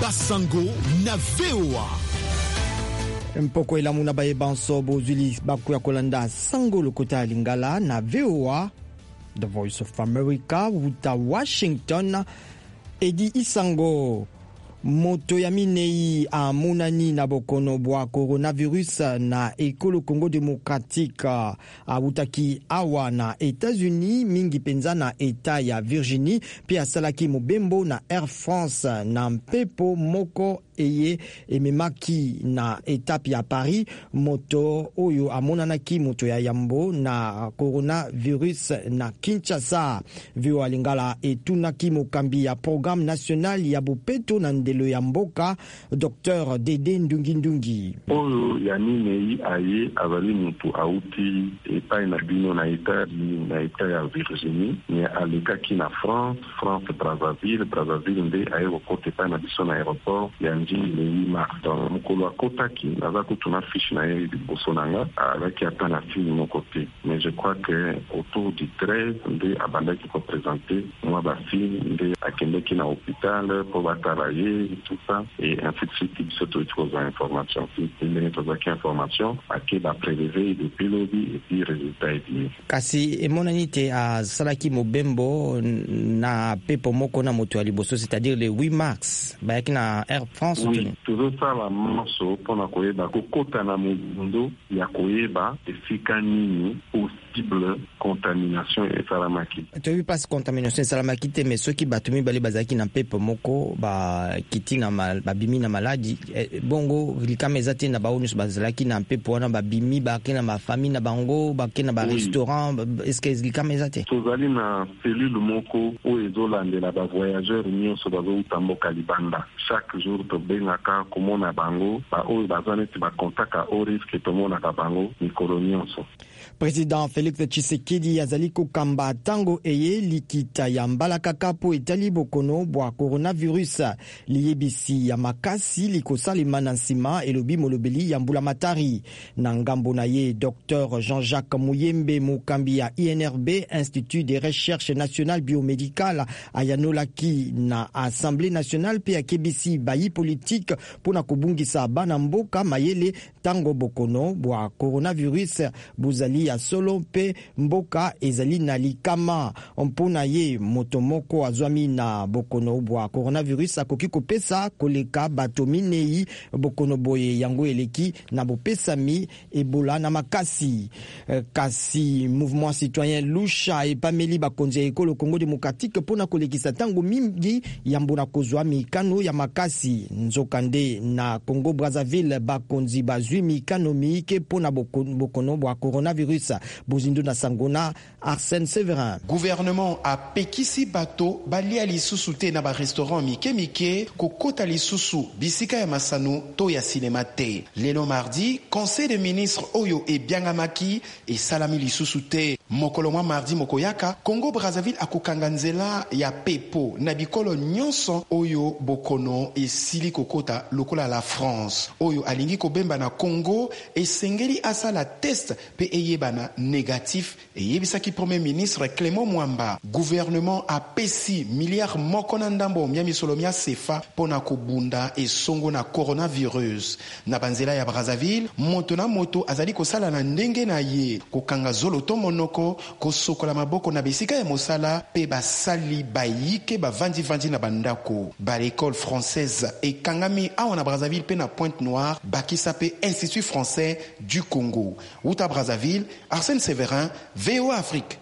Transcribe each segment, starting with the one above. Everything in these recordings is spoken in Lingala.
Basango na VOA. Mpoko elamu na baye banso bozuli bakuya kolanda sango lokota lingala na VOA, The Voice of America, wuta Washington. Edi Isango, moto ya minei a monani na bokono bwa coronavirus na ekolo Congo Democratique a wutaki awa na États-Unis, mingi penza na eta ya Virginie, pia salaki mobembo na Air France na mpepo moko eye ememaki na etape ya Paris, moto oyo amonanaki moto ya yambo na coronavirus na Kinshasa. Vio alingala etunaki mokambi ya programme national ya bopeto na ndelo ya mboka, Dr Dede Ndungi. Oyo ya minei aye avali mutu auti epai na bino na eta ya Virginie, ni alikaki na France Brazzaville nde aye kokote epai na biso na aéroport ya le 8 mars. Donc, mokolo akotaki naza kutuna fiche na ye liboso nanga alaki ata na fille mon côté. Mais je crois que autour du 13 nde abandaki ko présenter moi ba fille nde akendeki na hôpital pour batala ye tout ça et ainsi de suite surtout aux informations. Il y a information ake ba prélever depuis lobby et puis résultat est kasi emonanite a salaki mobembo na pepo moko na moto ya liboso, c'est-à-dire le 8 mars bayaki na Air France. Oui, toujours ça la manso pona koyeba kokota na mundo ya koyeba efika nini possible contamination et salamaki. Tu as vu pas contamination et salamaki te, mais ceux qui batumi bali bazaki na pepo moko ba kiti na ba bimi na maladi bongo likama ezati na baonus bazalaki na pepo na ba bimi ba kena ma famille na bango ba kena ba restaurant, est-ce que likama ezati tozali na cellule moko o ezolandela ba voyageurs nyonso bazo utamboka libanda chaque jour to bengaka komona bango ba o bazaneti ba contacta au risque tomona ka bango mikolo nyonso. Président Félix Tshisekedi azali kokamba tango eye likita ya mbala kakapo etali bokono bwa coronavirus liyebisi ya makasi likosalema na nsima elobi molobeli ya mbula matari na ngambo na ye. Dr Jean-Jacques Muyembe mokambi ya INRB, Institut de Recherche Nationale Biomédicale, ayanolaki na Assemblée Nationale pe akebisi bayi politique pona kobungisa bana mboka mayele tango bokono bwa coronavirus buzali ya solo pe mboka ezali na likama. Mpona ye motomoko azwami na bokono bwa coronavirus akoki kopesa koleka bato minei bokono boye yango eleki na bopesami Ebola na makasi. Kasi mouvement citoyen Lusha epameli bakonzi ya ekolo Congo Démocratique pona kolekisa tango mingi yambona kozwa mikano ya makasi. Nzokande na Congo Brazzaville bakonzi bazwi mikano miike pona bokono bwa coronavirus. Bozindo na Sangona, Arsène Séverin. Gouvernement a pekisi bato bali ali susute na ba restaurant mike kokota li susu bisika ya masano to ya cinéma te. Lelo mardi, conseil des ministres oyo e biangamaki e salami li susute mokolo mwa mardi mokoyaka Congo Brazzaville akokanga nzela ya pepo na bikolo nyonso oyo bokono e sili kokota lokola la France oyo alingi kobemba na Congo e sengeli asala test pe eyebana négatif et yebisaki premier ministre Clément Mwamba. Gouvernement a pesi milliard moko na ndambo mia misolo mia sefa pona kobunda e songo na coronavirus. Na banzela ya Brazzaville, moto na moto azali kosala na ndenge na ye kokanga zolo to monoko kosokola maboko na bisika ya mosala pe basali bayike bavandi na bandako. Ba l'école française e kangami awa na Brazzaville pe na Pointe-Noire bakisa pe Institut français du Congo. Uta Brazzaville, Arsène Séverin, VOA Afrique.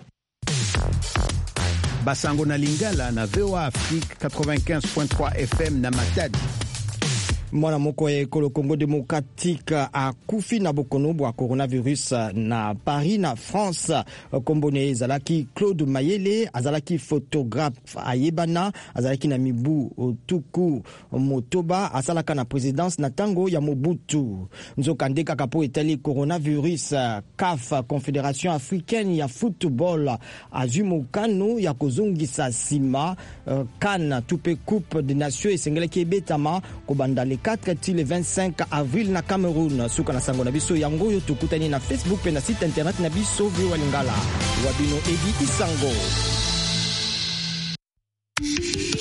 Basango na Lingala na VOA Afrique 95.3 FM na Matadi. Mwana moko ya ekolo Congo Démocratique akufi na bokono bwa coronavirus na Paris na France. Kombone ezalaki Claude Mayele, azalaki photographe ayebana, azalaki na mibu tuku motoba, asalaka na présidence na tango ya Mobutu. Nzokande kakapo etali coronavirus, CAF, Confédération Africaine ya Football, azumukano ya kozongisa sima CAN tupe Coupe des Nations esengelaki ebetama kobanda le 4 til le 25 avril na Cameroun. Suka na sango na biso yango yo tukutani na Facebook pe na site internet na biso VOA Lingala. Wabino Edi Isango.